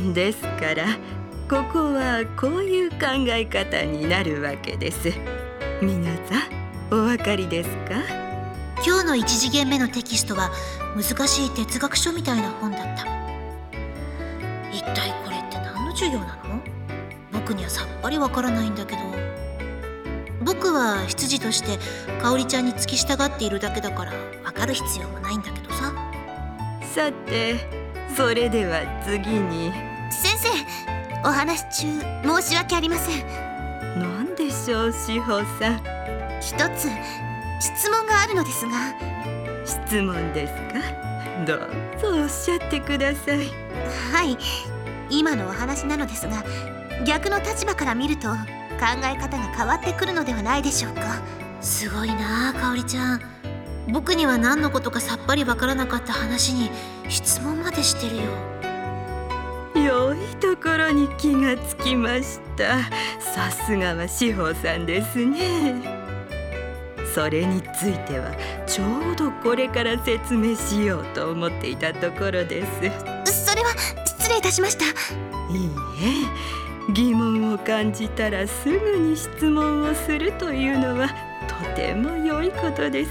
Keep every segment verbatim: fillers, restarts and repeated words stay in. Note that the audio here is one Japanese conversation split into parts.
ですからここはこういう考え方になるわけです。皆さんお分かりですか？ 今日のいち次元目のテキストは難しい哲学書みたいな本だった。一体これって何の授業なの？僕にはさっぱりわからないんだけど。僕は執事として香織ちゃんに付き従っているだけだからわかる必要もないんだけどさ。 さてそれでは次に。 先生、お話中申し訳ありません。 何でしょう志保さん。 一つ質問があるのですが。 質問ですか？どうぞおっしゃってください。 はい、今のお話なのですが、逆の立場から見ると考え方が変わってくるのではないでしょうか。 すごいなあ、香織ちゃん。僕には何のことかさっぱりわからなかった話に質問までしてるよ。 良いところに気がつきました。さすがは志保さんですね。それについてはちょうどこれから説明しようと思っていたところです。 それは失礼いたしました。 いいえ、疑問を感じたらすぐに質問をするというのはとても良いことです。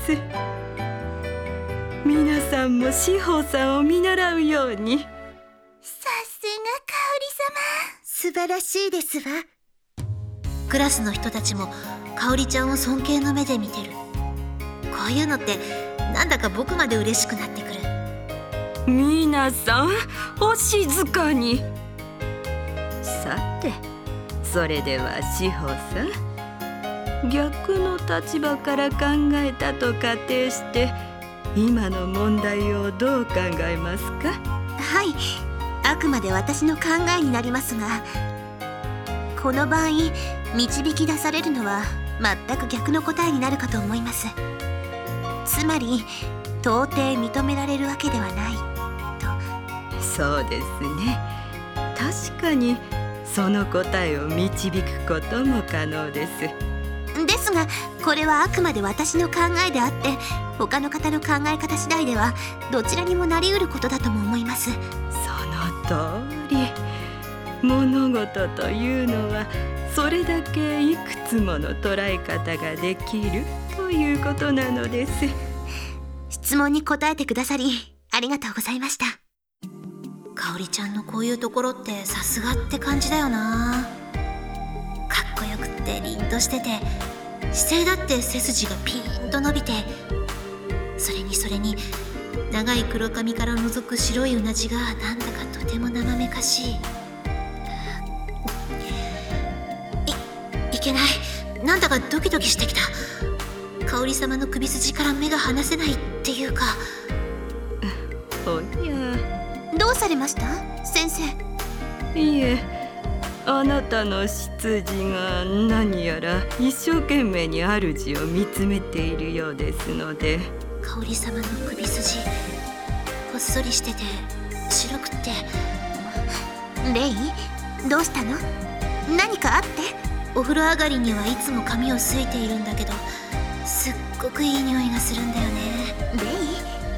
皆さんも志保さんを見習うように。 さすが香織様、素晴らしいですわ。 クラスの人たちも香織ちゃんを尊敬の目で見てる。こういうのってなんだか僕まで嬉しくなってくる。 皆さんお静かに。さてそれでは志保さん、逆の立場から考えたと仮定して今の問題をどう考えますか？ はい、あくまで私の考えになりますが、この場合導き出されるのは全く逆の答えになるかと思います。つまり到底認められるわけではないと。 そうですね。確かにその答えを導くことも可能です。 ですがこれはあくまで私の考えであって、他の方の考え方次第ではどちらにもなり得ることだとも思います。 その通り。物事というのはそれだけいくつもの捉え方ができるということなのです。 質問に答えてくださりありがとうございました。 香織ちゃんのこういうところってさすがって感じだよな。かっこよくって凛としてて、姿勢だって背筋がピーンと伸びて、それにそれに長い黒髪から覗く白いうなじがなんだかとても生めかしい。い、いけない。なんだかドキドキしてきた。香織様の首筋から目が離せないっていうか。 おや。 どうされました先生？ いえ、あなたの執事が何やら一生懸命に主を見つめているようですので。 香織様の首筋ほっそりしてて白くって。 レイ、どうしたの？何かあって？ お風呂上がりにはいつも髪をすいているんだけど、すっごくいい匂いがするんだよね。 レイ？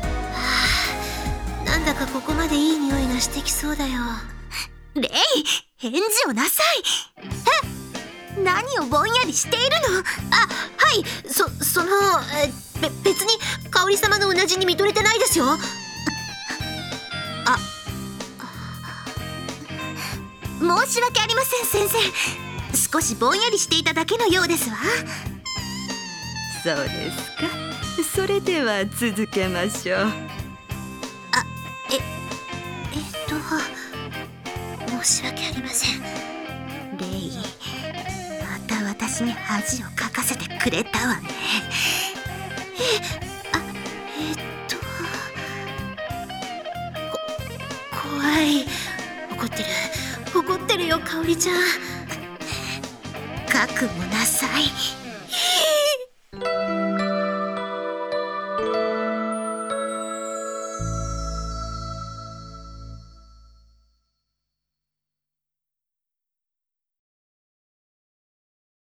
はあ、なんだかここまでいい匂いがしてきそうだよ。 レイ、返事をなさい。え？何をぼんやりしているの？ あ、はい、そ、その、え、べ、別に香織様のうなじに見とれてないですよ。あ、 申し訳ありません先生。少しぼんやりしていただけのようですわ。 そうですか。それでは続けましょう。 あ、え、えっと申し訳ありません。レイ、また私に恥をかかせてくれたわね。え、あ、えっとこ、怖い。怒ってる怒ってるよ香織ちゃん。 覚悟なさい。